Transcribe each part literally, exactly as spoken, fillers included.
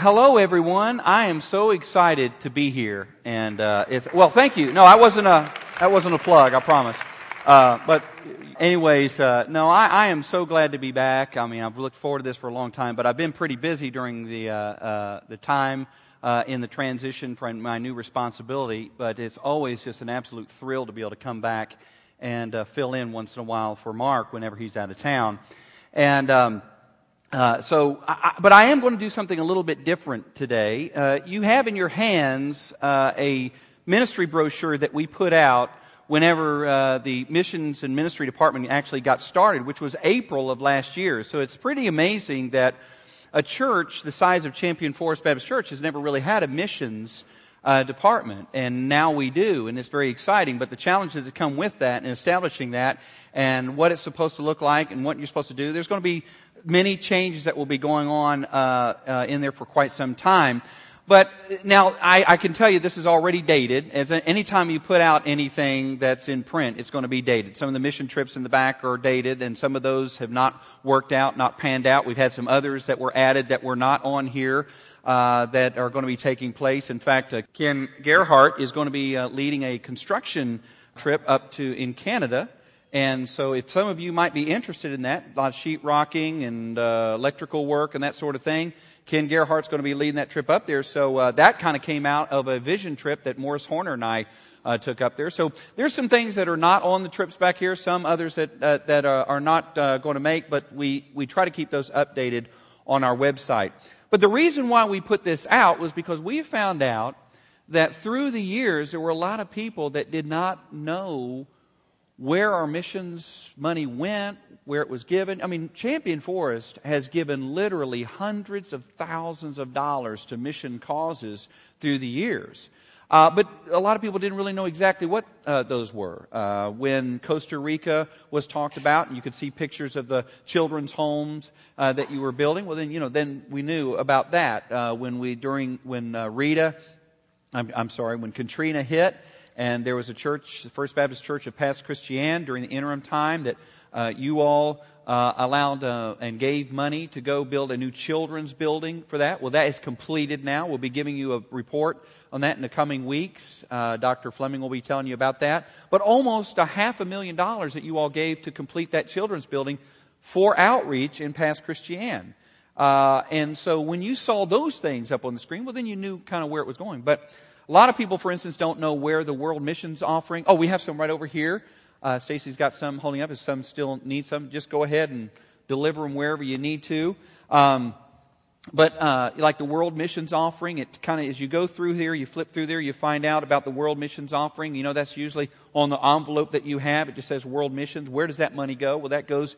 hello, everyone. I am so excited to be here, and uh, it's well. Thank you. No, I wasn't a that wasn't a plug. I promise. Uh, but anyways, uh, no, I, I am so glad to be back. I mean, I've looked forward to this for a long time, but I've been pretty busy during the uh, uh, the time uh, in the transition from my new responsibility. But it's always just an absolute thrill to be able to come back and uh, fill in once in a while for Mark whenever he's out of town, and. Um, Uh, so, I, but I am going to do something a little bit different today. Uh, you have in your hands uh, a ministry brochure that we put out whenever uh, the missions and ministry department actually got started, which was April of last year. So it's pretty amazing that a church the size of Champion Forest Baptist Church has never really had a missions uh, department, and now we do, and it's very exciting. But the challenges that come with that and establishing that, and what it's supposed to look like, and what you're supposed to do, there's going to be many changes that will be going on uh, uh, in there for quite some time. But now, I, I can tell you this is already dated. As any time you put out anything that's in print, it's going to be dated. Some of the mission trips in the back are dated, and some of those have not worked out, not panned out. We've had some others that were added that were not on here uh, that are going to be taking place. In fact, uh, Ken Gerhardt is going to be uh, leading a construction trip up to in Canada. And so if some of you might be interested in that, a lot of sheetrocking and uh, electrical work and that sort of thing, Ken Gerhardt's going to be leading that trip up there. So uh, that kind of came out of a vision trip that Morris Horner and I uh, took up there. So there's some things that are not on the trips back here, some others that uh, that are, are not uh, going to make, but we, we try to keep those updated on our website. But the reason why we put this out was because we found out that through the years there were a lot of people that did not know where our missions money went, where it was given. I mean, Champion Forest has given literally hundreds of thousands of dollars to mission causes through the years. Uh, but a lot of people didn't really know exactly what uh, those were. Uh, when Costa Rica was talked about, and you could see pictures of the children's homes uh, that you were building, well, then, you know, then we knew about that. Uh, when we, during, when uh, Rita, I'm, I'm sorry, when Katrina hit, and there was a church, the First Baptist Church of Pass Christian, during the interim time that uh, you all uh, allowed uh, and gave money to go build a new children's building for that. Well, that is completed now. We'll be giving you a report on that in the coming weeks. Uh, Doctor Fleming will be telling you about that. But almost a half a million dollars that you all gave to complete that children's building for outreach in Pass Christian. Uh, and so when you saw those things up on the screen, well, then you knew kind of where it was going. But a lot of people, for instance, don't know where the World Missions Offering. Oh, we have some right over here. Uh, Stacy's got some holding up. If some still need some, just go ahead and deliver them wherever you need to. Um, but uh, like the World Missions Offering, it kind of, as you go through here, you flip through there, you find out about the World Missions Offering. You know, that's usually on the envelope that you have. It just says World Missions. Where does that money go? Well, that goes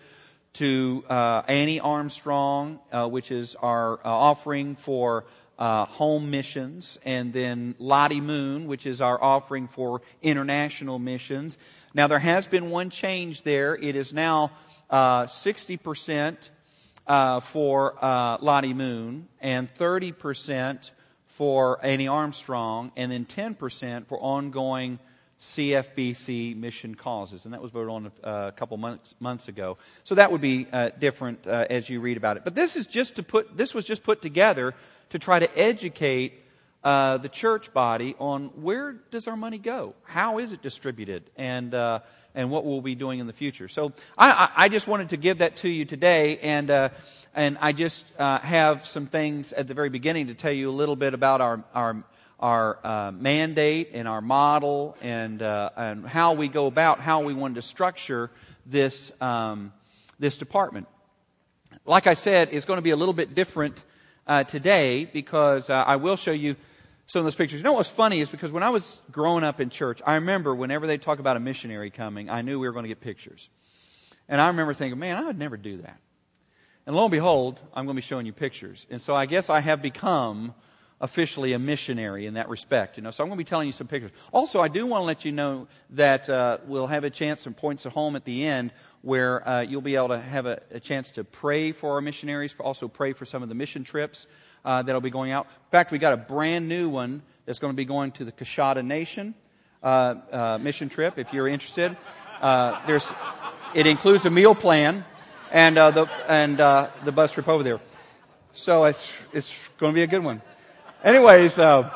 to uh, Annie Armstrong, uh, which is our uh, offering for Uh, home missions, and then Lottie Moon, which is our offering for international missions. Now, there has been one change there. It is now uh, sixty percent uh, for uh, Lottie Moon, and thirty percent for Annie Armstrong, and then ten percent for ongoing C F B C mission causes. And that was voted on a, a couple months, months ago. So that would be uh, different uh, as you read about it. But this is just to put, this was just put together to try to educate uh, the church body on where does our money go? How is it distributed? And uh, and what we'll be doing in the future. So I, I just wanted to give that to you today, and uh, and I just uh, have some things at the very beginning to tell you a little bit about our our our uh, mandate and our model, and uh, and how we go about how we wanted to structure this um, this department. Like I said, it's going to be a little bit different Uh, today, because uh, I will show you some of those pictures. You know what's funny is because when I was growing up in church, I remember whenever they talk about a missionary coming, I knew we were going to get pictures. And I remember thinking, man, I would never do that. And lo and behold, I'm going to be showing you pictures. And so I guess I have become officially a missionary in that respect. You know, so I'm going to be telling you some pictures. Also, I do want to let you know that uh, we'll have a chance, some points at home at the end, where uh, you'll be able to have a, a chance to pray for our missionaries, also pray for some of the mission trips uh, that'll be going out. In fact, we got a brand new one that's going to be going to the Coshada Nation uh, uh, mission trip. If you're interested, uh, there's it includes a meal plan and uh, the and uh, the bus trip over there. So it's it's going to be a good one. Anyways, uh,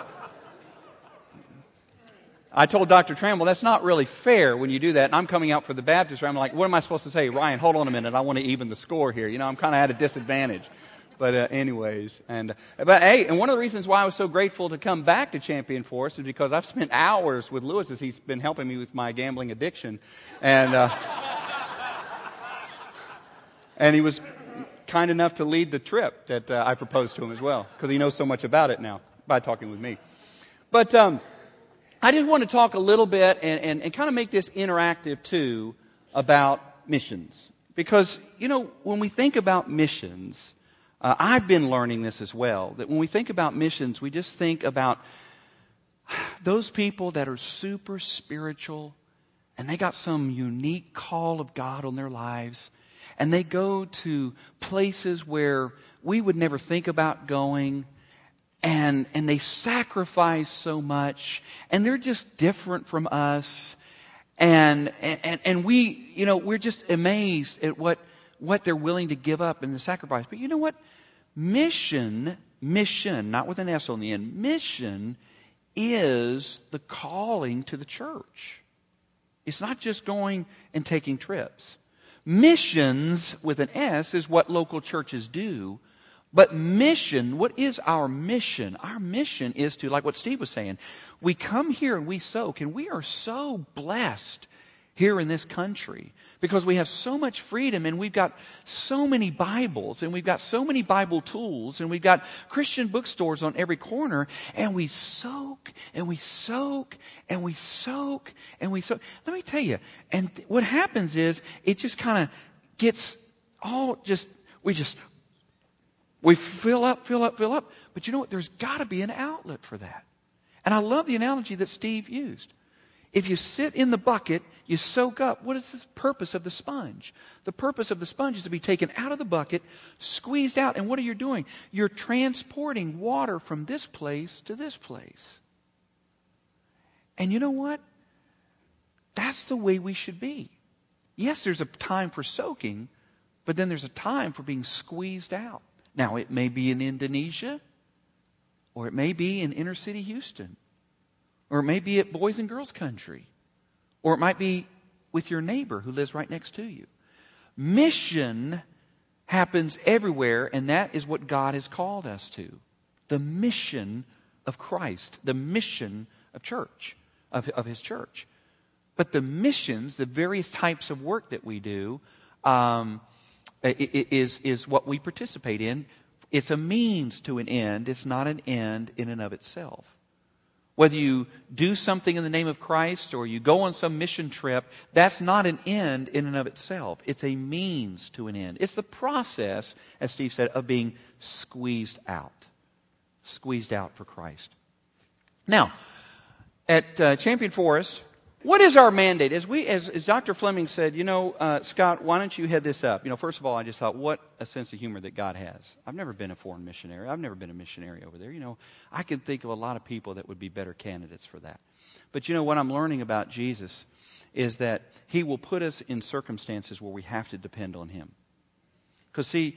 I told Doctor Trammell, that's not really fair when you do that. And I'm coming out for the Baptist. I'm like, what am I supposed to say? Ryan, hold on a minute. I want to even the score here. You know, I'm kind of at a disadvantage. But uh, anyways, and but hey, and one of the reasons why I was so grateful to come back to Champion Forest is because I've spent hours with Lewis as he's been helping me with my gambling addiction, and uh, and he was kind enough to lead the trip that uh, I proposed to him as well, because he knows so much about it now by talking with me. But um, I just want to talk a little bit and, and, and kind of make this interactive too about missions, because you know when we think about missions. Uh, I've been learning this as well, that when we think about missions, we just think about those people that are super spiritual and they got some unique call of God on their lives, and they go to places where we would never think about going, and, and they sacrifice so much, and they're just different from us, and, and, and we, you know, we're just amazed at what, what they're willing to give up in the sacrifice. But you know what? Mission, mission, not with an S on the end, mission is the calling to the church. It's not just going and taking trips. Missions with an S is what local churches do. But mission, what is our mission? Our mission is to, like what Steve was saying, we come here and we soak, and we are so blessed here in this country because we have so much freedom, and we've got so many Bibles, and we've got so many Bible tools, and we've got Christian bookstores on every corner, and we soak and we soak and we soak and we soak. Let me tell you, and th- what happens is it just kind of gets all just, we just, we fill up, fill up, fill up. But you know what? There's got to be an outlet for that. And I love the analogy that Steve used. If you sit in the bucket, you soak up. What is the purpose of the sponge? The purpose of the sponge is to be taken out of the bucket, squeezed out. And what are you doing? You're transporting water from this place to this place. And you know what? That's the way we should be. Yes, there's a time for soaking, but then there's a time for being squeezed out. Now, it may be in Indonesia, or it may be in inner city Houston. Or it may be at Boys and Girls Country. Or it might be with your neighbor who lives right next to you. Mission happens everywhere, and that is what God has called us to. The mission of Christ. The mission of church, of, of His church. But the missions, the various types of work that we do, um, is, is what we participate in. It's a means to an end. It's not an end in and of itself. Whether you do something in the name of Christ or you go on some mission trip, that's not an end in and of itself. It's a means to an end. It's the process, as Steve said, of being squeezed out. Squeezed out for Christ. Now, at uh, Champion Forest, what is our mandate? As we, as, as Doctor Fleming said, you know, uh, Scott, why don't you head this up? You know, first of all, I just thought, what a sense of humor that God has. I've never been a foreign missionary. I've never been a missionary over there. You know, I can think of a lot of people that would be better candidates for that. But you know, what I'm learning about Jesus is that He will put us in circumstances where we have to depend on Him. Because see,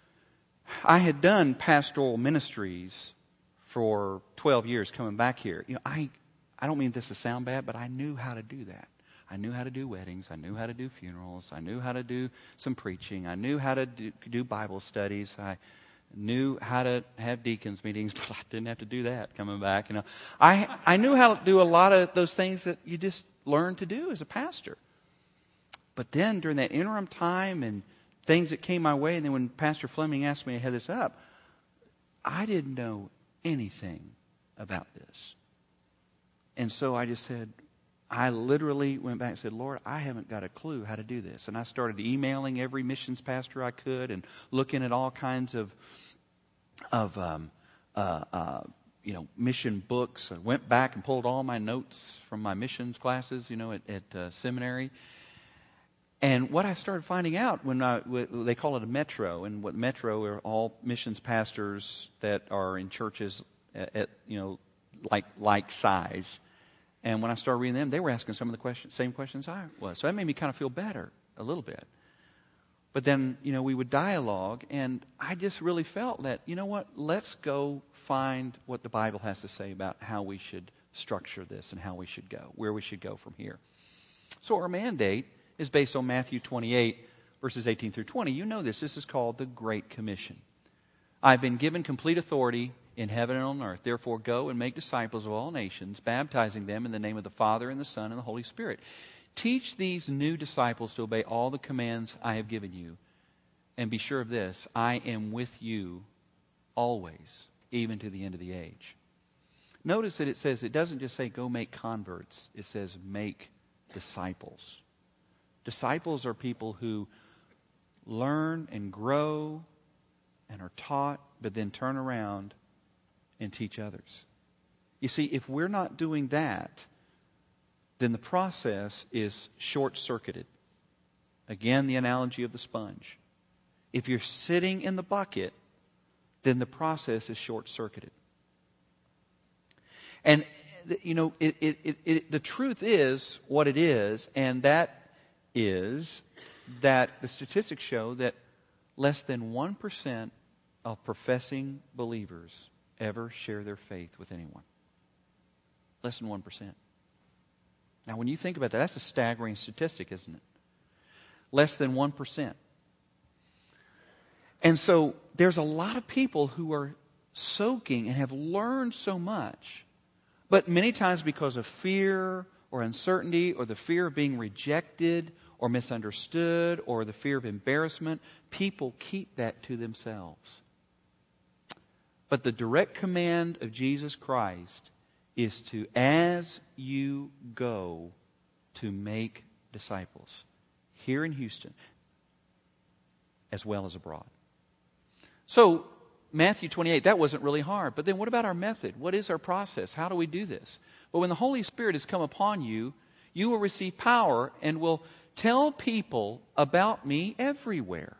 I had done pastoral ministries for twelve years coming back here. You know, I... I don't mean this to sound bad, but I knew how to do that. I knew how to do weddings. I knew how to do funerals. I knew how to do some preaching. I knew how to do, do Bible studies. I knew how to have deacons meetings, but I didn't have to do that coming back. You know, I I knew how to do a lot of those things that you just learn to do as a pastor. But then during that interim time and things that came my way, and then when Pastor Fleming asked me to head this up, I didn't know anything about this. And so I just said, I literally went back and said, Lord, I haven't got a clue how to do this. And I started emailing every missions pastor I could and looking at all kinds of, of um, uh, uh, you know, mission books. I went back and pulled all my notes from my missions classes, you know, at, at uh, seminary. And what I started finding out when I, they call it a metro, and what metro are all missions pastors that are in churches at, at you know, like like size. And when I started reading them, they were asking some of the questions, same questions I was. So that made me kind of feel better a little bit. But then, you know, we would dialogue, and I just really felt that, you know what, let's go find what the Bible has to say about how we should structure this and how we should go, where we should go from here. So our mandate is based on Matthew twenty-eight, verses eighteen through twenty. You know this. This is called the Great Commission. I've been given complete authority in heaven and on earth. Therefore, go and make disciples of all nations, baptizing them in the name of the Father and the Son and the Holy Spirit. Teach these new disciples to obey all the commands I have given you. And be sure of this, I am with you always, even to the end of the age. Notice that it says, it doesn't just say go make converts. It says make disciples. Disciples are people who learn and grow and are taught, but then turn around and teach others. You see, if we're not doing that, then the process is short-circuited. Again, the analogy of the sponge. If you're sitting in the bucket, then the process is short-circuited. And, you know, it, it, it, it, the truth is what it is, and that is that the statistics show that less than one percent of professing believers ever share their faith with anyone. Less than one percent. Now, when you think about that, that's a staggering statistic, isn't it? Less than one percent. And so there's a lot of people who are soaking and have learned so much, but many times because of fear or uncertainty or the fear of being rejected or misunderstood or the fear of embarrassment, people keep that to themselves. But the direct command of Jesus Christ is to, as you go, to make disciples here in Houston as well as abroad. So, Matthew twenty-eight, that wasn't really hard. But then what about our method? What is our process? How do we do this? Well, when the Holy Spirit has come upon you, you will receive power and will tell people about me everywhere.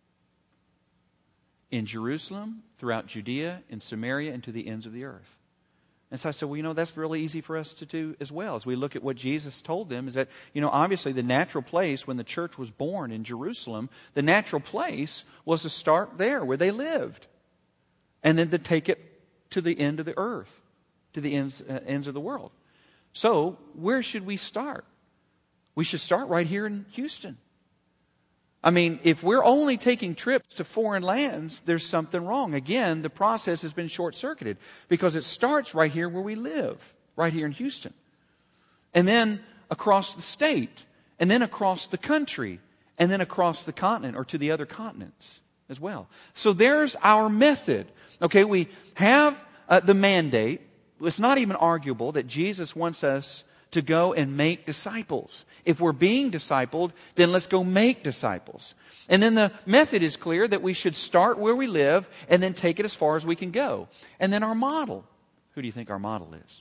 In Jerusalem, throughout Judea, in Samaria, and to the ends of the earth. And so I said, well, you know, that's really easy for us to do as well. As we look at what Jesus told them is that, you know, obviously the natural place when the church was born in Jerusalem, the natural place was to start there where they lived. And then to take it to the end of the earth, to the ends, uh, ends of the world. So where should we start? We should start right here in Houston. I mean, if we're only taking trips to foreign lands, there's something wrong. Again, the process has been short-circuited because it starts right here where we live, right here in Houston. And then across the state, and then across the country, and then across the continent or to the other continents as well. So there's our method. Okay, we have uh, the mandate. It's not even arguable that Jesus wants us to go and make disciples. If we're being discipled, then let's go make disciples. And then the method is clear that we should start where we live and then take it as far as we can go. And then our model. Who do you think our model is?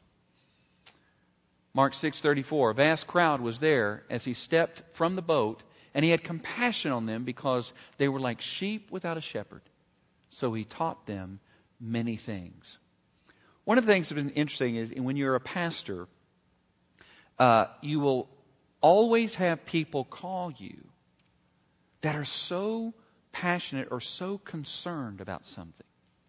Mark six thirty-four. A vast crowd was there as he stepped from the boat, and he had compassion on them because they were like sheep without a shepherd. So he taught them many things. One of the things that's been interesting is when you're a pastor, Uh, you will always have people call you that are so passionate or so concerned about something.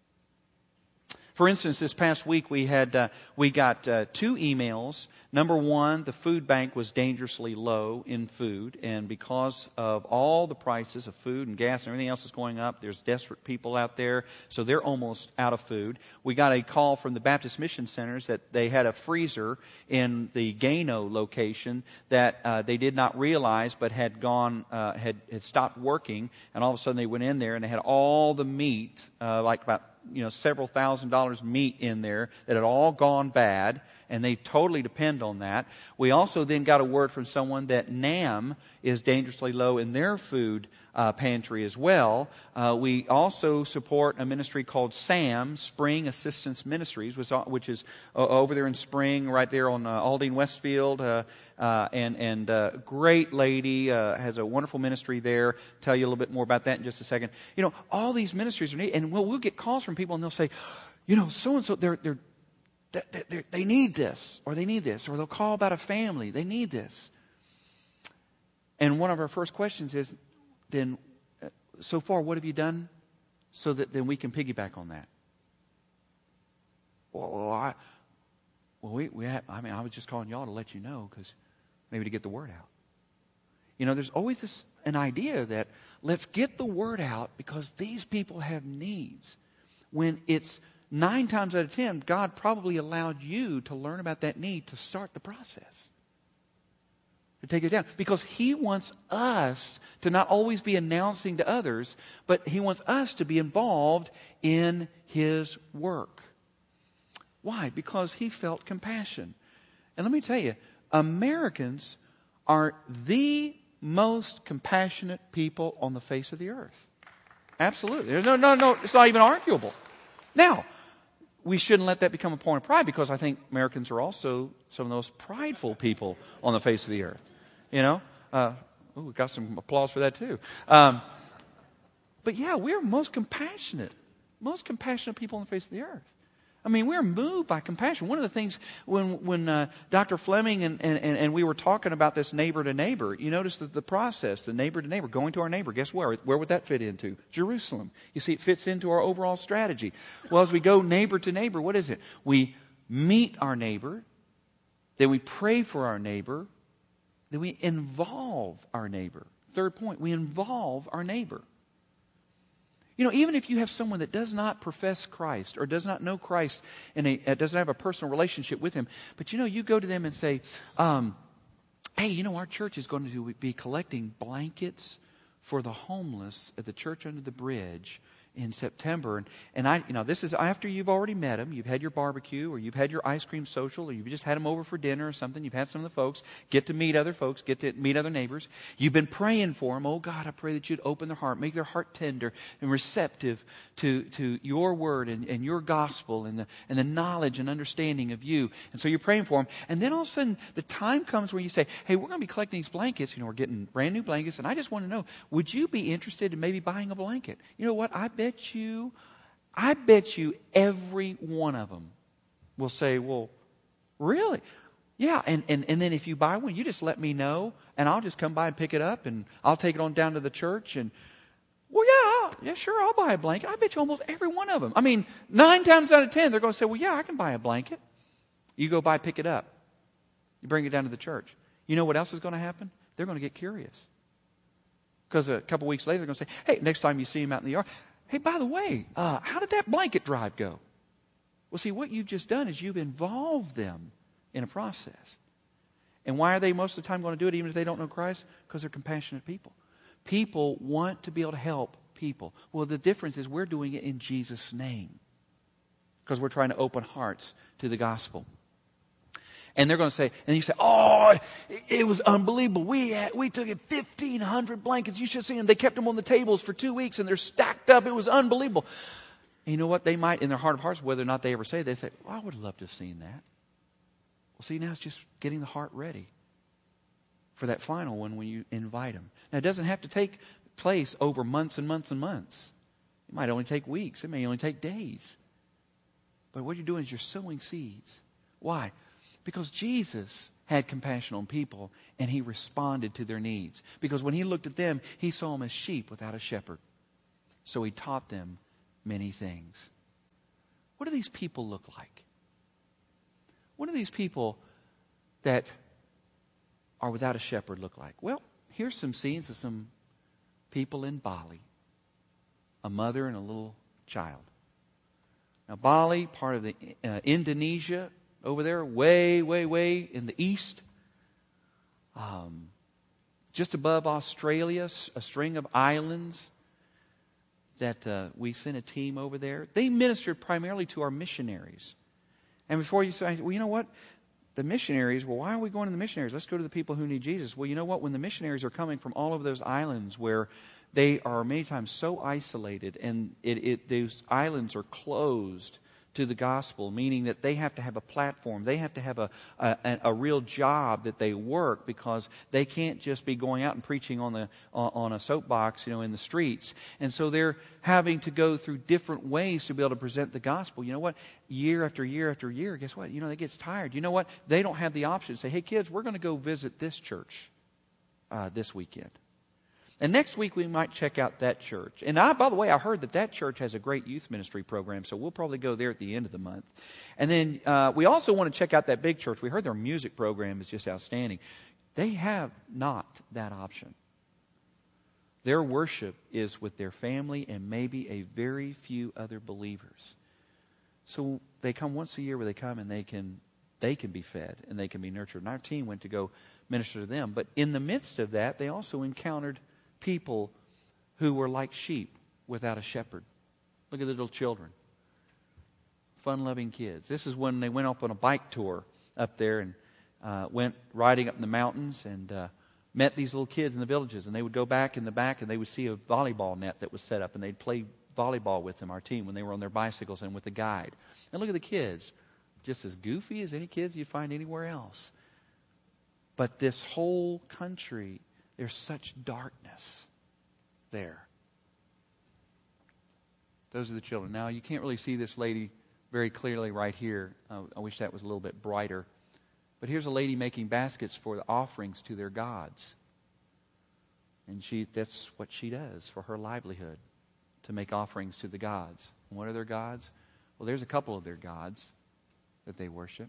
For instance, this past week we had uh, we got uh, two emails. Number one, the food bank was dangerously low in food, and because of all the prices of food and gas and everything else that's going up, there's desperate people out there, so they're almost out of food. We got a call from the Baptist Mission Centers that they had a freezer in the Gano location that uh, they did not realize, but had gone uh, had had stopped working, and all of a sudden they went in there and they had all the meat, uh, like about you know several thousand dollars meat in there that had all gone bad. And they totally depend on that. We also then got a word from someone that NAM is dangerously low in their food uh, pantry as well. Uh, we also support a ministry called SAM, Spring Assistance Ministries, which, which is uh, over there in Spring, right there on uh, Aldine Westfield. Uh, uh, and and uh, great lady, uh, has a wonderful ministry there. Tell you a little bit more about that in just a second. You know, all these ministries are neat. And we'll, we'll get calls from people and they'll say, you know, so-and-so, they're they're they need this, or they need this, or they'll call about a family. They need this. And one of our first questions is, then so far, what have you done so that then we can piggyback on that? Well, I, well, we, we have, I mean, I was just calling y'all to let you know because maybe to get the word out. You know, there's always this an idea that let's get the word out because these people have needs. When it's nine times out of ten, God probably allowed you to learn about that need to start the process. To take it down. Because He wants us to not always be announcing to others, but He wants us to be involved in His work. Why? Because He felt compassion. And let me tell you, Americans are the most compassionate people on the face of the earth. Absolutely. There's no, no, no, it's not even arguable. Now, we shouldn't let that become a point of pride because I think Americans are also some of the most prideful people on the face of the earth. You know? Uh, ooh, we got some applause for that too. Um, but yeah, we're most compassionate. Most compassionate people on the face of the earth. I mean, we're moved by compassion. One of the things when when uh, Doctor Fleming and, and, and we were talking about this neighbor to neighbor, you notice that the process, the neighbor to neighbor, going to our neighbor, guess where? Where would that fit into? Jerusalem. You see, it fits into our overall strategy. Well, as we go neighbor to neighbor, what is it? We meet our neighbor, then we pray for our neighbor, then we involve our neighbor. Third point, we involve our neighbor. You know, even if you have someone that does not profess Christ or does not know Christ and uh, doesn't have a personal relationship with Him, but you know, you go to them and say, um, hey, you know, our church is going to be collecting blankets for the homeless at the church under the bridge in September. And, and I, you know, this is after you've already met them. You've had your barbecue or you've had your ice cream social or you've just had them over for dinner or something. You've had some of the folks get to meet other folks, get to meet other neighbors. You've been praying for them. Oh God, I pray that you'd open their heart, make their heart tender and receptive to, to your word and, and your gospel and the, and the knowledge and understanding of you. And so you're praying for them. And then all of a sudden the time comes where you say, hey, we're going to be collecting these blankets. You know, we're getting brand new blankets. And I just want to know, would you be interested in maybe buying a blanket? You know what? I bet bet you, I bet you every one of them will say, well, really? Yeah, and, and, and then if you buy one, you just let me know, and I'll just come by and pick it up, and I'll take it on down to the church, and, well, yeah, yeah, sure, I'll buy a blanket. I bet you almost every one of them. I mean, nine times out of ten, they're going to say, well, yeah, I can buy a blanket. You go by, pick it up. You bring it down to the church. You know what else is going to happen? They're going to get curious. Because a couple weeks later, they're going to say, hey, next time you see him out in the yard, hey, by the way, uh, how did that blanket drive go? Well, see, what you've just done is you've involved them in a process. And why are they most of the time going to do it even if they don't know Christ? Because they're compassionate people. People want to be able to help people. Well, the difference is we're doing it in Jesus' name. Because we're trying to open hearts to the gospel. And they're going to say, and you say, oh, it, it was unbelievable. We had, we took in fifteen hundred blankets. You should have seen them. They kept them on the tables for two weeks and they're stacked up. It was unbelievable. And you know what? They might, in their heart of hearts, whether or not they ever say it, they say, well, I would have loved to have seen that. Well, see, now it's just getting the heart ready for that final one when you invite them. Now, it doesn't have to take place over months and months and months. It might only take weeks. It may only take days. But what you're doing is you're sowing seeds. Why? Because Jesus had compassion on people and He responded to their needs. Because when He looked at them, He saw them as sheep without a shepherd. So He taught them many things. What do these people look like? What do these people that are without a shepherd look like? Well, here's some scenes of some people in Bali. A mother and a little child. Now, Bali, part of the uh, Indonesia, over there, way, way, way in the east. Um, just above Australia, a string of islands that uh, we sent a team over there. They ministered primarily to our missionaries. And before you say, well, you know what? The missionaries, well, why are we going to the missionaries? Let's go to the people who need Jesus. Well, you know what? When the missionaries are coming from all of those islands where they are many times so isolated and it, it, those islands are closed to the gospel, meaning that they have to have a platform. They have to have a, a, a real job that they work because they can't just be going out and preaching on the on a soapbox, you know, in the streets. And so they're having to go through different ways to be able to present the gospel. You know what? Year after year after year, guess what? You know, they get tired. You know what? They don't have the option to say, hey, kids, we're going to go visit this church uh, this weekend. And next week we might check out that church. And I, by the way, I heard that that church has a great youth ministry program, so we'll probably go there at the end of the month. And then uh, we also want to check out that big church. We heard their music program is just outstanding. They have not that option. Their worship is with their family and maybe a very few other believers. So they come once a year where they come and they can they can be fed and they can be nurtured. And our team went to go minister to them. But in the midst of that, they also encountered people who were like sheep without a shepherd. Look at the little children. Fun-loving kids. This is when they went up on a bike tour up there and uh, went riding up in the mountains and uh, met these little kids in the villages. And they would go back in the back and they would see a volleyball net that was set up. And they'd play volleyball with them, our team, when they were on their bicycles and with the guide. And look at the kids. Just as goofy as any kids you'd find anywhere else. But this whole country, there's such darkness there. Those are the children. Now, you can't really see this lady very clearly right here. Uh, I wish that was a little bit brighter. But here's a lady making baskets for the offerings to their gods. And she that's what she does for her livelihood, to make offerings to the gods. And what are their gods? Well, there's a couple of their gods that they worship.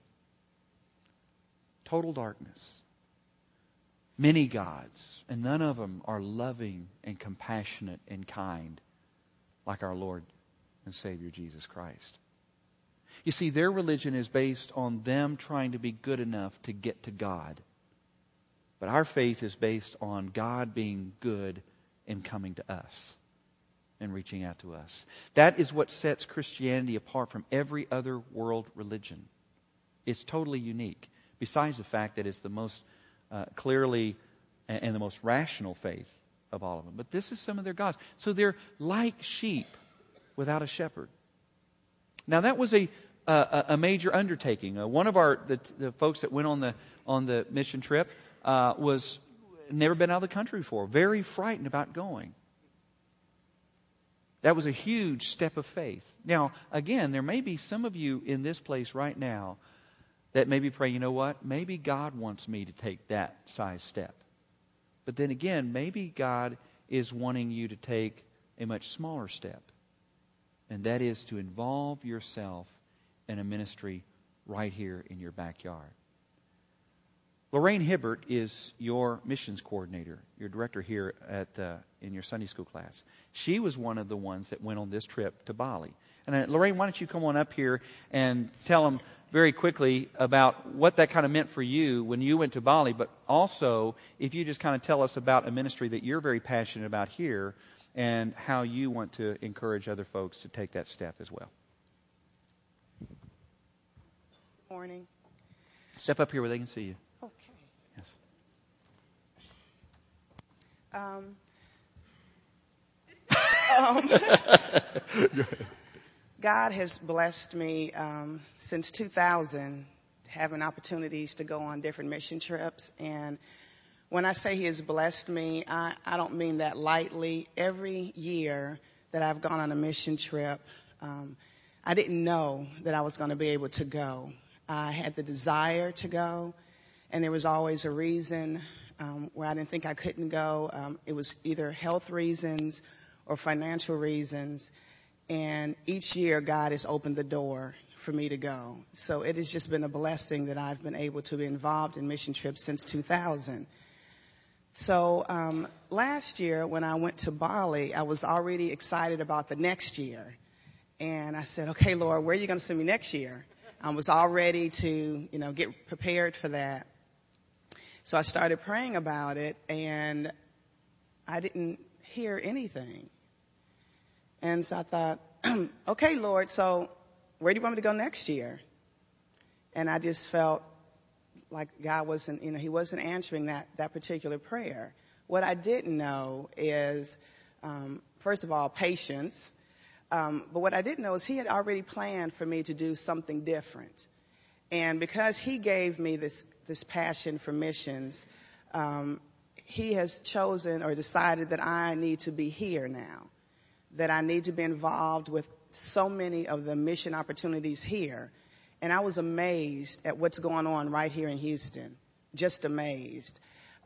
Total darkness. Many gods, and none of them are loving and compassionate and kind like our Lord and Savior Jesus Christ. You see, their religion is based on them trying to be good enough to get to God. But our faith is based on God being good and coming to us and reaching out to us. That is what sets Christianity apart from every other world religion. It's totally unique, besides the fact that it's the most uh, clearly and, and the most rational faith of all of them. But this is some of their gods. So they're like sheep without a shepherd. Now that was a a, a major undertaking. Uh, one of our the, the folks that went on the on the mission trip uh, was never been out of the country before, very frightened about going. That was a huge step of faith. Now, again, there may be some of you in this place right now that may be praying, you know what? Maybe God wants me to take that size step. But then again, maybe God is wanting you to take a much smaller step. And that is to involve yourself in a ministry right here in your backyard. Lorraine Hibbert is your missions coordinator, your director here at uh, in your Sunday school class. She was one of the ones that went on this trip to Bali. And uh, Lorraine, why don't you come on up here and tell them very quickly about what that kind of meant for you when you went to Bali, but also if you just kind of tell us about a ministry that you're very passionate about here and how you want to encourage other folks to take that step as well. Morning. Step up here where they can see you. Okay. Yes. Um, um, God has blessed me um, since two thousand, having opportunities to go on different mission trips. And when I say He has blessed me, I, I don't mean that lightly. Every year that I've gone on a mission trip, um, I didn't know that I was going to be able to go. I had the desire to go, and there was always a reason um, where I didn't think I couldn't go. Um, it was either health reasons or financial reasons, and each year God has opened the door for me to go. So it has just been a blessing that I've been able to be involved in mission trips since two thousand. So um, last year when I went to Bali, I was already excited about the next year. And I said, okay, Lord, where are you going to send me next year? I was all ready to, you know, get prepared for that. So I started praying about it, and I didn't hear anything. And so I thought, okay, Lord, so where do you want me to go next year? And I just felt like God wasn't, you know, He wasn't answering that, that particular prayer. What I didn't know is, um, first of all, patience. Um, but what I didn't know is He had already planned for me to do something different. And because He gave me this, this passion for missions, um, He has chosen or decided that I need to be here now, that I need to be involved with so many of the mission opportunities here. And I was amazed at what's going on right here in Houston, just amazed.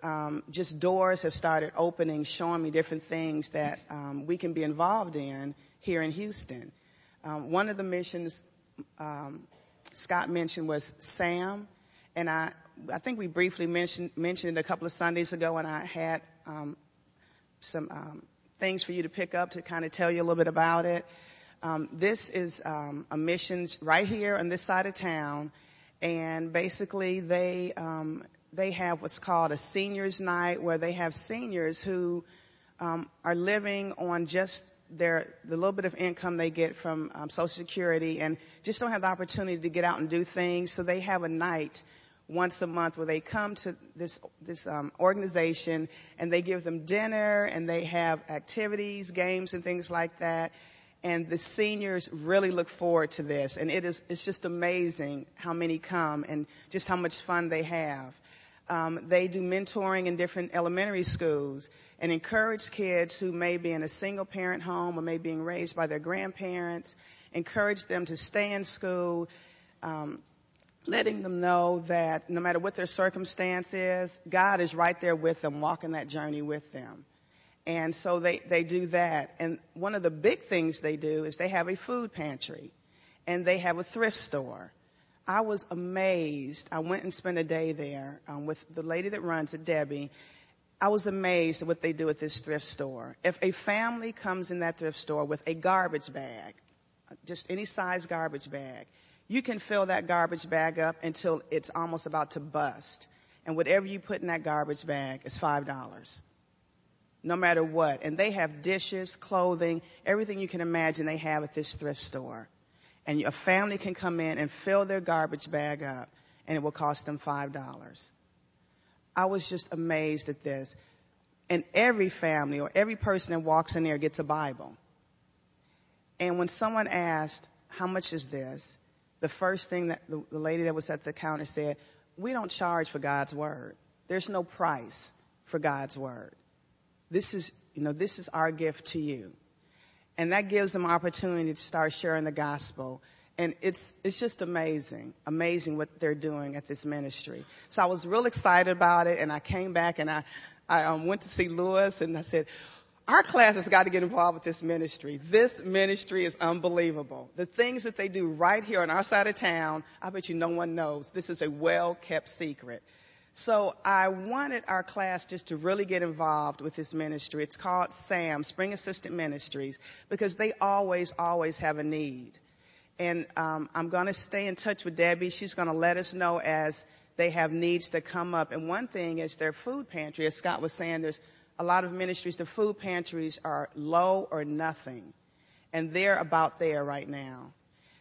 um, just doors have started opening, showing me different things that um, we can be involved in here in Houston. Um, one of the missions um, Scott mentioned was SAM, and I, I think we briefly mentioned, mentioned it a couple of Sundays ago, and I had um, some um, things for you to pick up to kind of tell you a little bit about it. Um, this is um, a missions right here on this side of town, and basically they um, they have what's called a seniors night, where they have seniors who um, are living on just their the little bit of income they get from um, Social Security, and just don't have the opportunity to get out and do things. So they have a night once a month where they come to this this um, organization, and they give them dinner, and they have activities, games, and things like that. And the seniors really look forward to this, and it is it's just amazing how many come and just how much fun they have. Um, they do mentoring in different elementary schools and encourage kids who may be in a single-parent home or may be being raised by their grandparents, encourage them to stay in school, um, letting them know that no matter what their circumstance is, God is right there with them, walking that journey with them. And so they, they do that. And one of the big things they do is they have a food pantry, and they have a thrift store. I was amazed. I went and spent a day there um, with the lady that runs it, Debbie. I was amazed at what they do at this thrift store. If a family comes in that thrift store with a garbage bag, just any size garbage bag, you can fill that garbage bag up until it's almost about to bust. And whatever you put in that garbage bag is five dollars. No matter what. And they have dishes, clothing, everything you can imagine they have at this thrift store. And a family can come in and fill their garbage bag up, and it will cost them five dollars. I was just amazed at this. And every family or every person that walks in there gets a Bible. And when someone asked, how much is this? The first thing that the, the lady that was at the counter said, we don't charge for God's word. There's no price for God's word. This is, you know, this is our gift to you. And that gives them opportunity to start sharing the gospel. And it's it's just amazing, amazing what they're doing at this ministry. So I was real excited about it, and I came back and I, I um, went to see Lewis, and I said, our class has got to get involved with this ministry. This ministry is unbelievable. The things that they do right here on our side of town, I bet you no one knows. This is a well-kept secret. So I wanted our class just to really get involved with this ministry. It's called SAM, Spring Assistant Ministries, because they always, always have a need. And um, I'm going to stay in touch with Debbie. She's going to let us know as they have needs that come up. And one thing is their food pantry. As Scott was saying, there's a lot of ministries, the food pantries are low or nothing. And they're about there right now.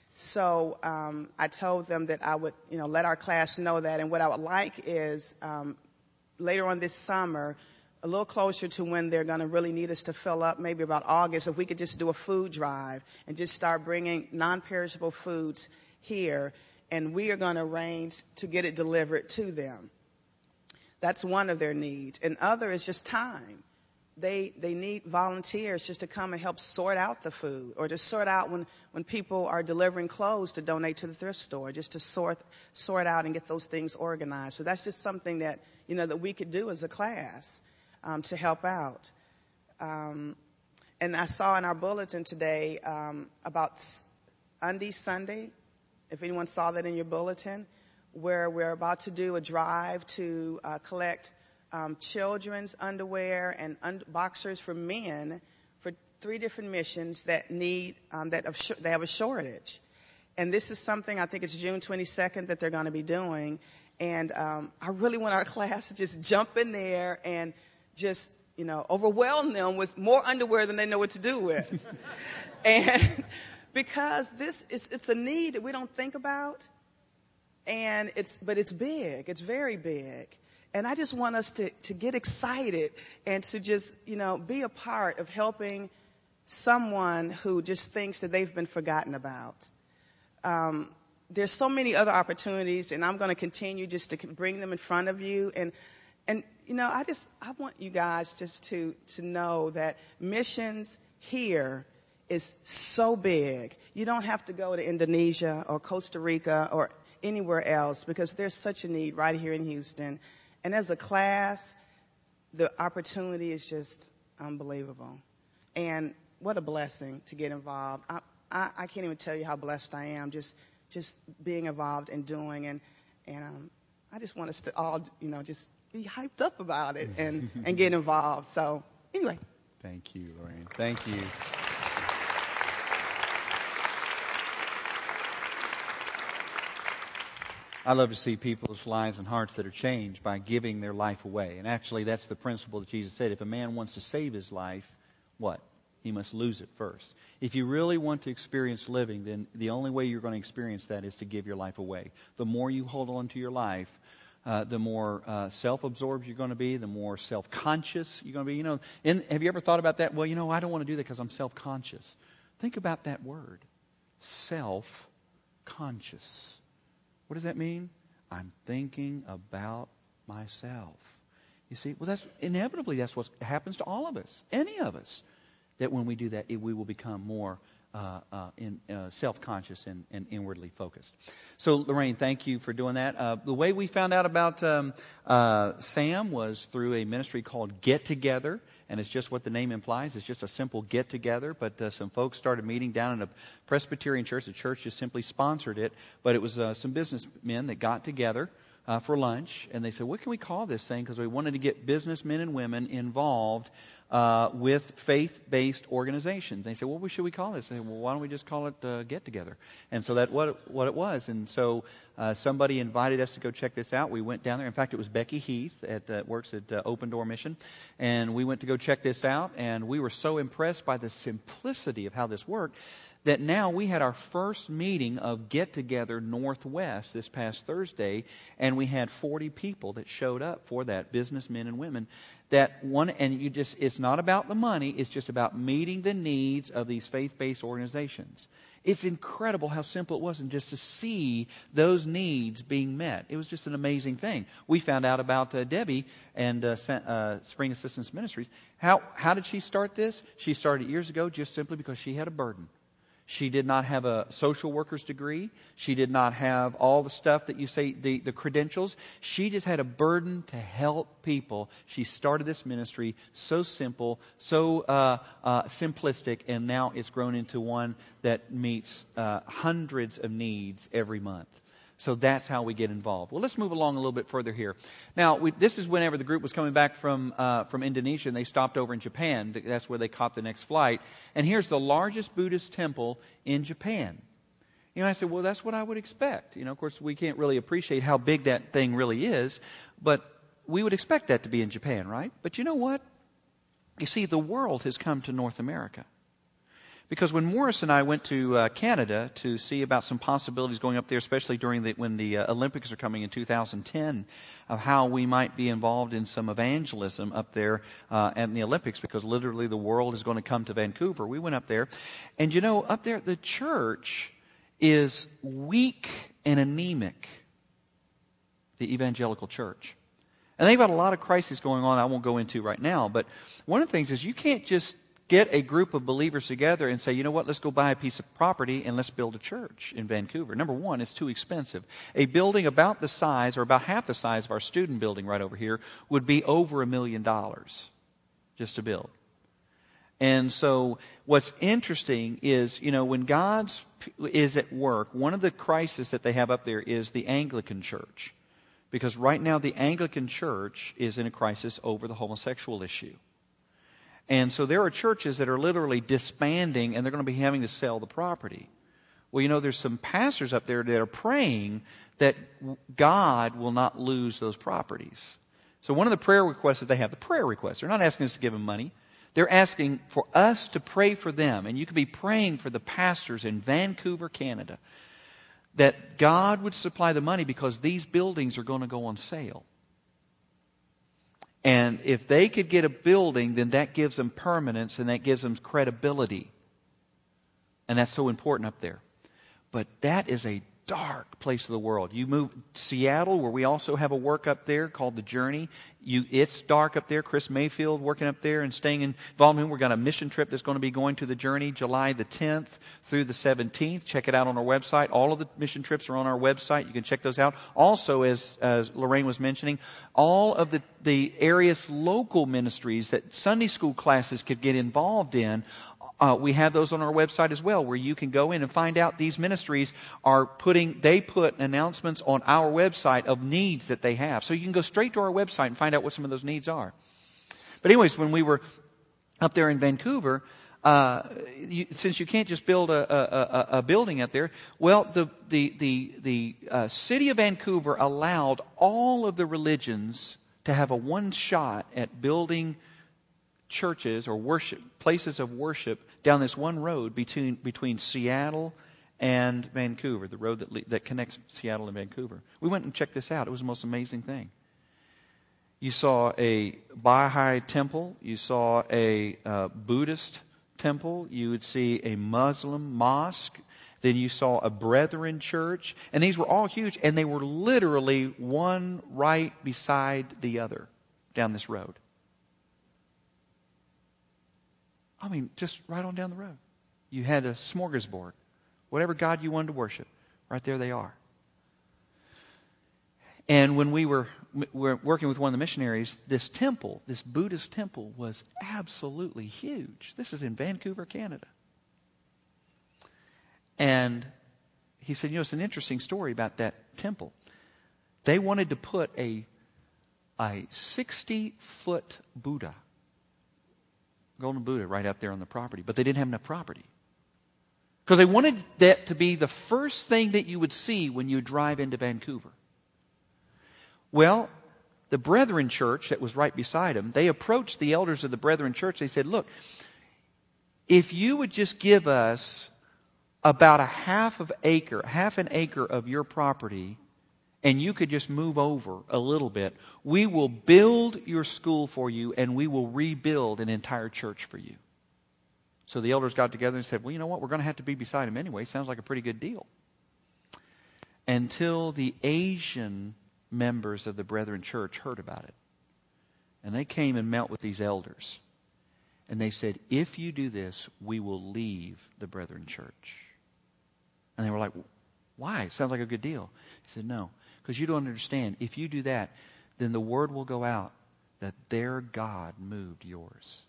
So um, I told them that I would, you know, let our class know that. And what I would like is um, later on this summer, a little closer to when they're going to really need us to fill up, maybe about August, if we could just do a food drive and just start bringing non-perishable foods here. And we are going to arrange to get it delivered to them. That's one of their needs. And other is just time. They they need volunteers just to come and help sort out the food, or to sort out when, when people are delivering clothes to donate to the thrift store, just to sort sort out and get those things organized. So that's just something that, you know, that we could do as a class um, to help out. Um, and I saw in our bulletin today um, about Undy Sunday, if anyone saw that in your bulletin, where we're about to do a drive to uh, collect Um, children's underwear and un- boxers for men for three different missions that need um, that have sh- they have a shortage. And this is something, I think it's June twenty-second that they're going to be doing. And um, I really want our class to just jump in there and just, you know, overwhelm them with more underwear than they know what to do with. And because this is it's a need that we don't think about, and it's but it's big. It's very big. And I just want us to, to get excited and to just, you know, be a part of helping someone who just thinks that they've been forgotten about. Um, there's so many other opportunities, and I'm going to continue just to bring them in front of you. And, and you know, I just I want you guys just to, to know that missions here is so big. You don't have to go to Indonesia or Costa Rica or anywhere else, because there's such a need right here in Houston. And as a class, the opportunity is just unbelievable. And what a blessing to get involved. I, I, I can't even tell you how blessed I am just just being involved and doing. And, and um, I just want us to all, you know, just be hyped up about it and, and get involved. So anyway. Thank you, Lorraine. Thank you. I love to see people's lives and hearts that are changed by giving their life away. And actually, that's the principle that Jesus said. If a man wants to save his life, what? He must lose it first. If you really want to experience living, then the only way you're going to experience that is to give your life away. The more you hold on to your life, uh, the more uh, self-absorbed you're going to be, the more self-conscious you're going to be. You know, in, have you ever thought about that? Well, you know, I don't want to do that because I'm self-conscious. Think about that word, self-conscious. What does that mean? I'm thinking about myself. You see, well, that's inevitably that's what happens to all of us, any of us. That when we do that, it, we will become more uh, uh, in, uh, self-conscious and, and inwardly focused. So, Lorraine, thank you for doing that. Uh, the way we found out about um, uh, Sam was through a ministry called Get Together, and it's just what the name implies. It's just a simple get-together, but uh, some folks started meeting down in a Presbyterian church. The church just simply sponsored it, but it was uh, some businessmen that got together Uh, for lunch, and they said, what can we call this thing? Because we wanted to get businessmen and women involved uh, with faith-based organizations. They said, well, what should we call this? They said, well, why don't we just call it uh, Get Together? And so that's what, what it was. And so uh, somebody invited us to go check this out. We went down there. In fact, it was Becky Heath that uh, works at uh, Open Door Mission. And we went to go check this out, and we were so impressed by the simplicity of how this worked that now we had our first meeting of Get Together Northwest this past Thursday, and we had forty people that showed up for that, businessmen and women. That one, and you just, it's not about the money, it's just about meeting the needs of these faith-based organizations. It's incredible how simple it was, and just to see those needs being met. It was just an amazing thing. We found out about uh, Debbie and uh, uh, Spring Assistance Ministries. How, how did she start this? She started years ago just simply because she had a burden. She did not have a social worker's degree. She did not have all the stuff that you say, the, the credentials. She just had a burden to help people. She started this ministry so simple, so uh, uh, simplistic, and now it's grown into one that meets uh, hundreds of needs every month. So that's how we get involved. Well, let's move along a little bit further here. Now, we, this is whenever the group was coming back from uh, from Indonesia, and they stopped over in Japan. That's where they caught the next flight. And here's the largest Buddhist temple in Japan. You know, I said, well, that's what I would expect. You know, of course, we can't really appreciate how big that thing really is, but we would expect that to be in Japan, right? But you know what? You see, the world has come to North America. Because when Morris and I went to uh, Canada to see about some possibilities going up there, especially during the, when the uh, Olympics are coming in two thousand ten, of how we might be involved in some evangelism up there uh, at the Olympics, because literally the world is going to come to Vancouver. We went up there, and you know, up there the church is weak and anemic, the evangelical church. And they've got a lot of crises going on I won't go into right now, but one of the things is you can't just get a group of believers together and say, you know what, let's go buy a piece of property and let's build a church in Vancouver. Number one, it's too expensive. A building about the size, or about half the size of our student building right over here, would be over a million dollars just to build. And so what's interesting is, you know, when God is at work, one of the crises that they have up there is the Anglican Church. Because right now the Anglican Church is in a crisis over the homosexual issue. And so there are churches that are literally disbanding, and they're going to be having to sell the property. Well, you know, there's some pastors up there that are praying that God will not lose those properties. So one of the prayer requests that they have, the prayer requests, they're not asking us to give them money. They're asking for us to pray for them. And you could be praying for the pastors in Vancouver, Canada, that God would supply the money because these buildings are going to go on sale. And if they could get a building, then that gives them permanence and that gives them credibility. And that's so important up there. But that is a dark place of the world. You move to Seattle, where we also have a work up there called The Journey. You, it's dark up there. Chris Mayfield working up there and staying involved in. We've got a mission trip that's going to be going to The Journey July the tenth through the seventeenth. Check it out on our website. All of the mission trips are on our website. You can check those out. Also, as, as Lorraine was mentioning, all of the, the various local ministries that Sunday school classes could get involved in, Uh, we have those on our website as well, where you can go in and find out these ministries are putting, they put announcements on our website of needs that they have. So you can go straight to our website and find out what some of those needs are. But anyways, when we were up there in Vancouver, uh, you, since you can't just build a, a, a, a building up there, well, the, the, the, the uh, city of Vancouver allowed all of the religions to have a one shot at building churches or worship, places of worship down this one road between between Seattle and Vancouver, the road that le- that connects Seattle and Vancouver. We went and checked this out. It was the most amazing thing. You saw a Baha'i temple. You saw a uh, Buddhist temple. You would see a Muslim mosque. Then you saw a Brethren church. And these were all huge, and they were literally one right beside the other down this road. I mean, just right on down the road. You had a smorgasbord. Whatever God you wanted to worship, right there they are. And when we were, were working with one of the missionaries, this temple, this Buddhist temple, was absolutely huge. This is in Vancouver, Canada. And he said, you know, it's an interesting story about that temple. They wanted to put a a sixty-foot Buddha, Golden Buddha, right up there on the property. But they didn't have enough property. Because they wanted that to be the first thing that you would see when you drive into Vancouver. Well, the Brethren Church that was right beside them, they approached the elders of the Brethren Church. They said, look, if you would just give us about a half of acre, half an acre of your property, and you could just move over a little bit, we will build your school for you, and we will rebuild an entire church for you. So the elders got together and said, well, you know what? We're going to have to be beside him anyway. Sounds like a pretty good deal. Until the Asian members of the Brethren Church heard about it. And they came and met with these elders. And they said, if you do this, we will leave the Brethren Church. And they were like, why? It sounds like a good deal. He said, no. Because you don't understand. If you do that, then the word will go out that their God moved yours.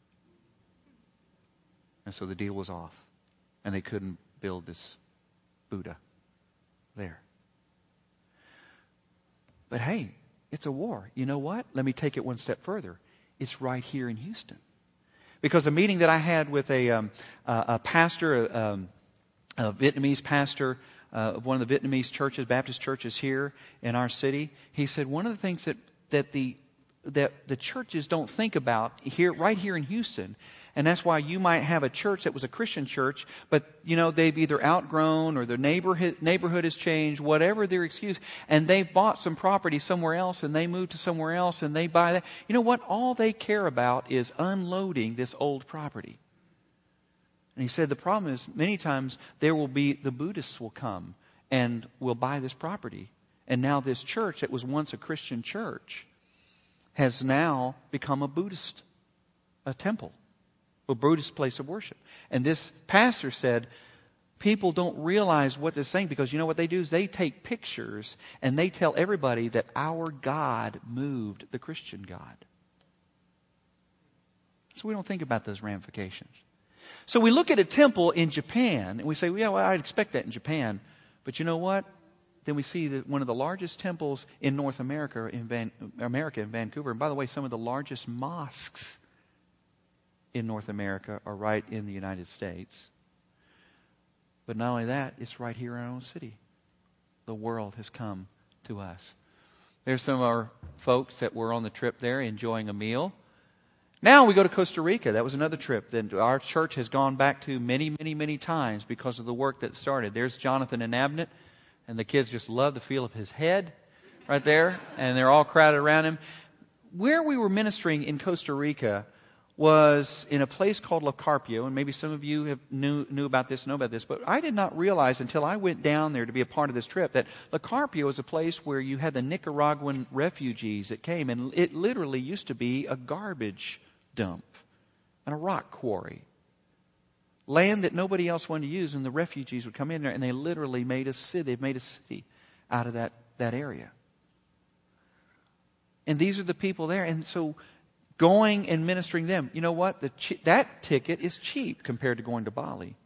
And so the deal was off. And they couldn't build this Buddha there. But hey, it's a war. You know what? Let me take it one step further. It's right here in Houston. Because a meeting that I had with a, um, a, a pastor, a, um, a Vietnamese pastor, Uh, of one of the Vietnamese churches, Baptist churches here in our city, he said one of the things that that the that the churches don't think about here, right here in Houston, and that's why you might have a church that was a Christian church, but you know they've either outgrown or their neighborhood neighborhood has changed, whatever their excuse, and they've bought some property somewhere else, and they move to somewhere else, and they buy that. You know what? All they care about is unloading this old property. And he said the problem is many times there will be, the Buddhists will come and will buy this property. And now this church that was once a Christian church has now become a Buddhist a temple, a Buddhist place of worship. And this pastor said people don't realize what they're saying because you know what they do is they take pictures and they tell everybody that our God moved the Christian God. So we don't think about those ramifications. So we look at a temple in Japan, and we say, well, yeah, well, I'd expect that in Japan. But you know what? Then we see that one of the largest temples in North America, in Van, America, in Vancouver. And by the way, some of the largest mosques in North America are right in the United States. But not only that, it's right here in our own city. The world has come to us. There's some of our folks that were on the trip there enjoying a meal. Now we go to Costa Rica. That was another trip that our church has gone back to many, many, many times because of the work that started. There's Jonathan and Abnett, and the kids just love the feel of his head right there, and they're all crowded around him. Where we were ministering in Costa Rica was in a place called Locarpio, and maybe some of you have knew knew about this, know about this, but I did not realize until I went down there to be a part of this trip that Locarpio is a place where you had the Nicaraguan refugees that came, and it literally used to be a garbage dump and a rock quarry. Land that nobody else wanted to use, and the refugees would come in there, and they literally made a city. They've made a city out of that, that area. And these are the people there, and so going and ministering them. You know what? The ch- that ticket is cheap compared to going to Bali.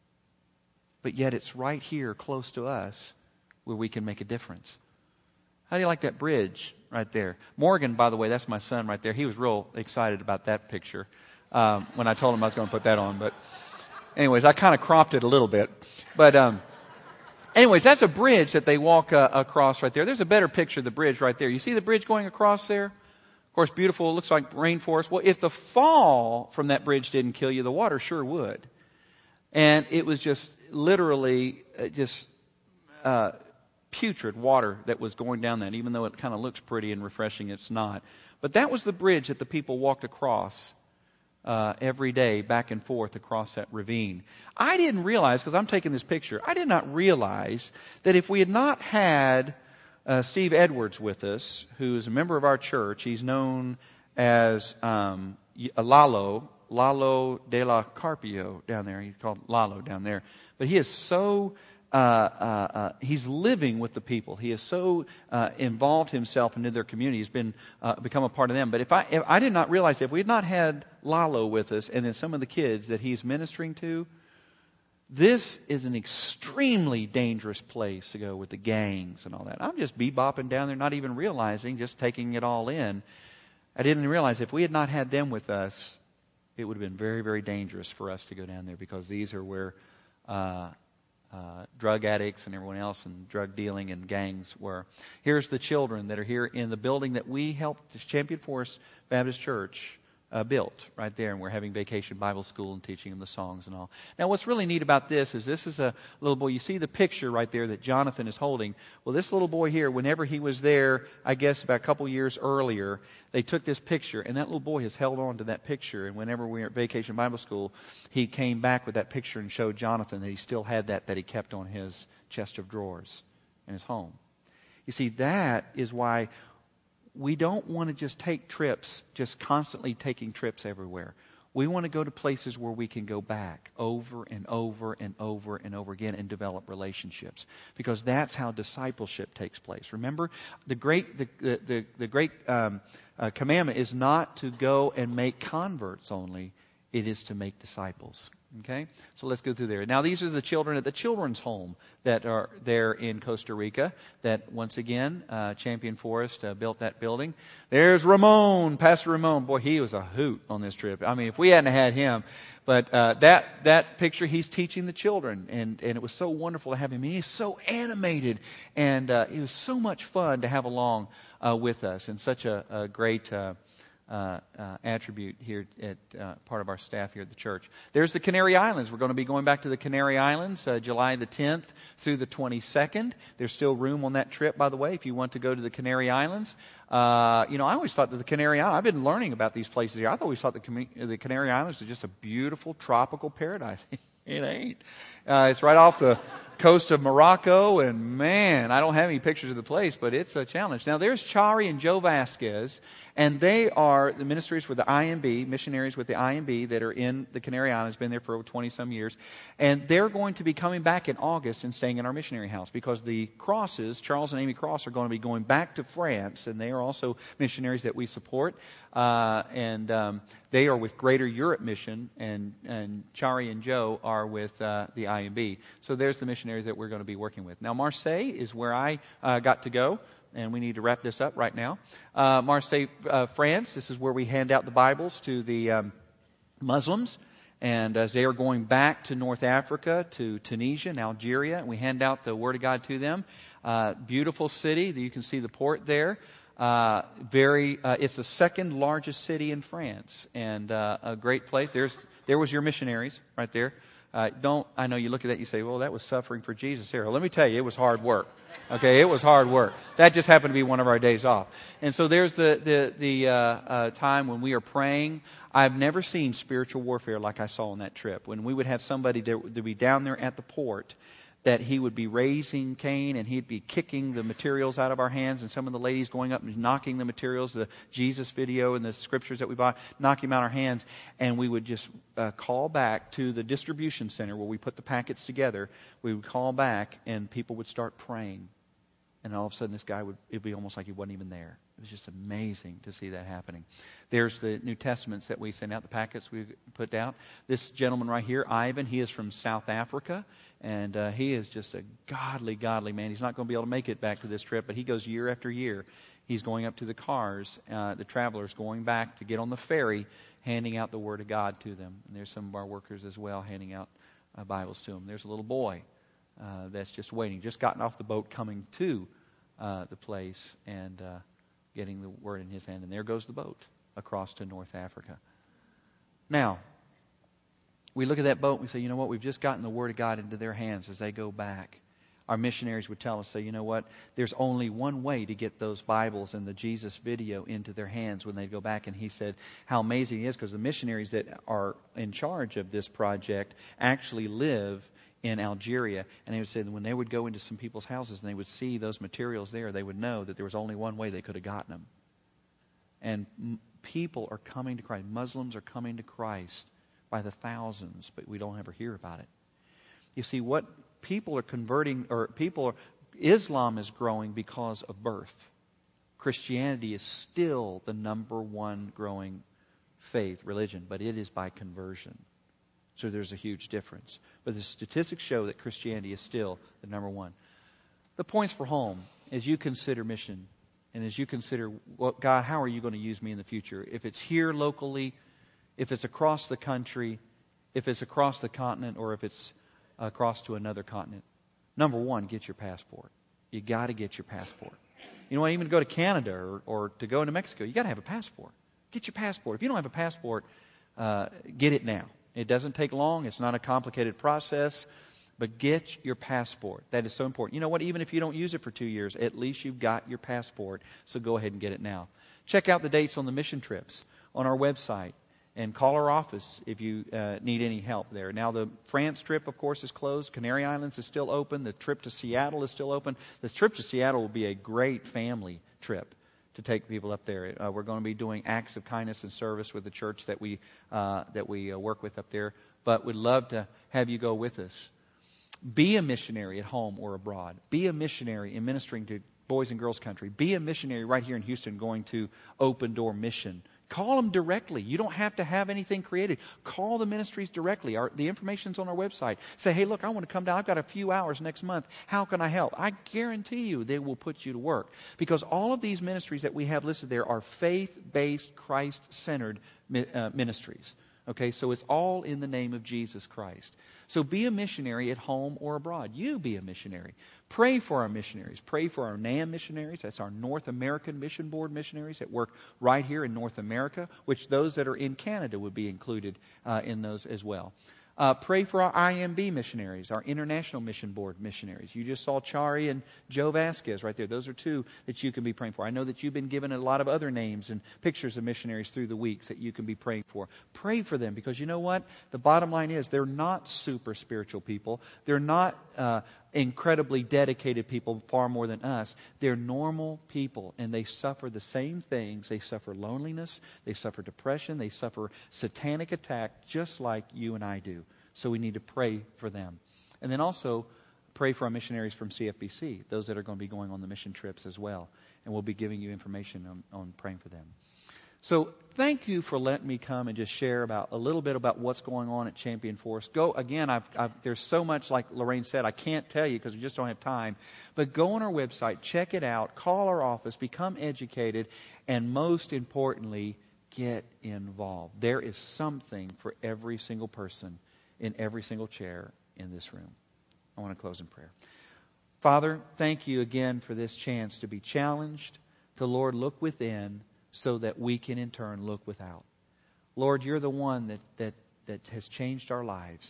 But yet it's right here close to us where we can make a difference. How do you like that bridge right there? Morgan, by the way, that's my son right there. He was real excited about that picture um, when I told him I was going to put that on. But anyways, I kind of cropped it a little bit. But um, anyways, that's a bridge that they walk uh, across right there. There's a better picture of the bridge right there. You see the bridge going across there? Of course, beautiful. It looks like rainforest. Well, if the fall from that bridge didn't kill you, the water sure would. And it was just literally uh, just uh, putrid water that was going down that. Even though it kind of looks pretty and refreshing, it's not. But that was the bridge that the people walked across uh, every day, back and forth across that ravine. I didn't realize, because I'm taking this picture, I did not realize that if we had not had Uh, Steve Edwards with us, who is a member of our church. He's known as um, Lalo, Lalo de la Carpio down there. He's called Lalo down there. But he is so, uh, uh, uh, he's living with the people. He has so uh, involved himself into their community. He's been, uh, become a part of them. But if I, if I did not realize that if we had not had Lalo with us and then some of the kids that he's ministering to, this is an extremely dangerous place to go with the gangs and all that. I'm just bebopping down there, not even realizing, just taking it all in. I didn't realize if we had not had them with us, it would have been very, very dangerous for us to go down there, because these are where uh, uh, drug addicts and everyone else and drug dealing and gangs were. Here's the children that are here in the building that we helped, the Champion Forest Baptist Church, Uh, built right there, and we're having Vacation Bible School and teaching them the songs and all. Now, what's really neat about this is this is a little boy. You see the picture right there that Jonathan is holding. Well, this little boy here, whenever he was there, I guess about a couple years earlier, they took this picture, and that little boy has held on to that picture. And whenever we were at Vacation Bible School, he came back with that picture and showed Jonathan that he still had that, that he kept on his chest of drawers in his home. You see, that is why we don't want to just take trips, just constantly taking trips everywhere. We want to go to places where we can go back over and over and over and over again and develop relationships, because that's how discipleship takes place. Remember, the great the the the, the great um, uh, commandment is not to go and make converts only; it is to make disciples. Okay, so let's go through there. Now, these are the children at the children's home that are there in Costa Rica. That once again, uh, Champion Forest uh, built that building. There's Ramon, Pastor Ramon. Boy, he was a hoot on this trip. I mean, if we hadn't had him, but uh, that that picture, he's teaching the children, and and it was so wonderful to have him. He's so animated, and uh, it was so much fun to have along uh, with us, and such a, a great. Uh, Uh, uh, attribute here at uh, part of our staff here at the church. There's the Canary Islands. We're going to be going back to the Canary Islands uh, July the tenth through the twenty-second. There's still room on that trip, by the way, if you want to go to the Canary Islands. Uh, you know, I always thought that the Canary Islands, I've been learning about these places here. I always thought the, Com- the Canary Islands are just a beautiful tropical paradise. It ain't. Uh, it's right off the coast of Morocco, and man, I don't have any pictures of the place, but it's a challenge. Now, there's Chari and Joe Vasquez, and they are the ministries with the I M B, missionaries with the I M B that are in the Canary Islands, been there for over twenty-some years, and they're going to be coming back in August and staying in our missionary house, because the Crosses, Charles and Amy Cross, are going to be going back to France, and they are also missionaries that we support, uh, and um, they are with Greater Europe Mission, and, and Chari and Joe are with uh, the I M B. So there's the missionaries that we're going to be working with. Now, Marseille is where I uh, got to go, and we need to wrap this up right now. Uh, Marseille, uh, France, this is where we hand out the Bibles to the um, Muslims, and as they are going back to North Africa, to Tunisia and Algeria, and we hand out the Word of God to them. Uh, beautiful city. You can see the port there. Uh, very, uh, it's the second largest city in France, and uh, a great place. There's, there was your missionaries right there. Uh, don't, I know you look at that, you say, well, that was suffering for Jesus here. Well, let me tell you, it was hard work. Okay, it was hard work. That just happened to be one of our days off. And so there's the, the, the uh, uh, time when we are praying. I've never seen spiritual warfare like I saw on that trip. When we would have somebody that would be down there at the port, that he would be raising Cain and he'd be kicking the materials out of our hands, and some of the ladies going up and knocking the materials, the Jesus video and the scriptures that we bought, knocking them out of our hands, and we would just uh, call back to the distribution center where we put the packets together. We would call back and people would start praying, and all of a sudden this guy would, it'd be almost like he wasn't even there. It was just amazing to see that happening. There's the New Testaments that we send out, the packets we put out. This gentleman right here, Ivan, he is from South Africa. And uh, he is just a godly, godly man. He's not going to be able to make it back to this trip, but he goes year after year. He's going up to the cars, uh, the travelers going back to get on the ferry, handing out the Word of God to them. And there's some of our workers as well handing out uh, Bibles to them. There's a little boy uh, that's just waiting, just gotten off the boat coming to uh, the place and uh, getting the Word in his hand. And there goes the boat across to North Africa. Now, we look at that boat and we say, you know what, we've just gotten the Word of God into their hands as they go back. Our missionaries would tell us, say, you know what, there's only one way to get those Bibles and the Jesus video into their hands when they go back. And he said how amazing it is, because the missionaries that are in charge of this project actually live in Algeria. And they would say that when they would go into some people's houses and they would see those materials there, they would know that there was only one way they could have gotten them. And m- people are coming to Christ. Muslims are coming to Christ by the thousands, but we don't ever hear about it. You see, what people are converting, or people are, Islam is growing because of birth. Christianity is still the number one growing faith, religion, but it is by conversion. So there's a huge difference. But the statistics show that Christianity is still the number one. The points for home, as you consider mission, and as you consider, well, God, how are you going to use me in the future? If it's here locally, if it's across the country, if it's across the continent, or if it's across to another continent. Number one, get your passport. You got to get your passport. You know what, even to go to Canada or, or to go into Mexico, you got to have a passport. Get your passport. If you don't have a passport, uh, get it now. It doesn't take long. It's not a complicated process. But get your passport. That is so important. You know what, even if you don't use it for two years, at least you've got your passport. So go ahead and get it now. Check out the dates on the mission trips on our website. And call our office if you uh, need any help there. Now, the France trip, of course, is closed. Canary Islands is still open. The trip to Seattle is still open. This trip to Seattle will be a great family trip to take people up there. Uh, we're going to be doing acts of kindness and service with the church that we uh, that we uh, work with up there. But we'd love to have you go with us. Be a missionary at home or abroad. Be a missionary in ministering to Boys and Girls Country. Be a missionary right here in Houston going to Open Door Mission. Call them directly. You don't have to have anything created. Call the ministries directly. Our, the information's on our website. Say, hey, look, I want to come down. I've got a few hours next month. How can I help? I guarantee you they will put you to work. Because all of these ministries that we have listed there are faith-based, Christ-centered uh, ministries. Okay, so it's all in the name of Jesus Christ. So be a missionary at home or abroad. You be a missionary. Pray for our missionaries. Pray for our NAM missionaries. That's our North American Mission Board missionaries that work right here in North America, which those that are in Canada would be included uh, in those as well. Uh, pray for our I M B missionaries, our International Mission Board missionaries. You just saw Chari and Joe Vasquez right there. Those are two that you can be praying for. I know that you've been given a lot of other names and pictures of missionaries through the weeks that you can be praying for. Pray for them, because you know what? The bottom line is they're not super spiritual people. They're not uh, incredibly dedicated people, far more than us. They're normal people, and they suffer the same things. They suffer loneliness. They suffer depression. They suffer satanic attack just like you and I do. So we need to pray for them. And then also pray for our missionaries from C F B C, those that are going to be going on the mission trips as well. And we'll be giving you information on, on praying for them. So thank you for letting me come and just share about a little bit about what's going on at Champion Forest. Go again. I've, I've, there's so much, like Lorraine said, I can't tell you because we just don't have time. But go on our website, check it out, call our office, become educated, and most importantly, get involved. There is something for every single person in every single chair in this room. I want to close in prayer. Father, thank you again for this chance to be challenged, to, Lord, look within so that we can in turn look without. Lord, you're the one that, that, that has changed our lives.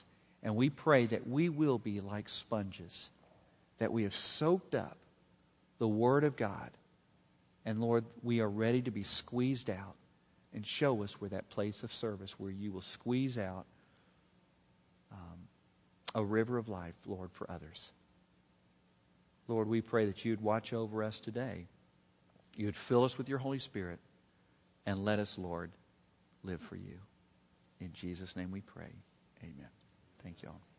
And we pray that we will be like sponges, that we have soaked up the Word of God. And Lord, we are ready to be squeezed out. And show us where that place of service where you will squeeze out um, a river of life, Lord, for others. Lord, we pray that you'd watch over us today. You'd fill us with your Holy Spirit. And let us, Lord, live for you. In Jesus' name we pray. Amen. Thank you all.